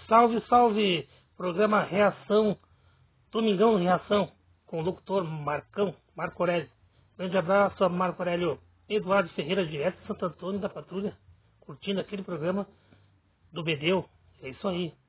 Salve, salve! Programa Reação, Domingão Reação, com o locutor Marco Aurélio. Grande abraço a Marco Aurélio. Eduardo Ferreira, direto de Santo Antônio da Patrulha, curtindo aquele programa do Bedeu. É isso aí.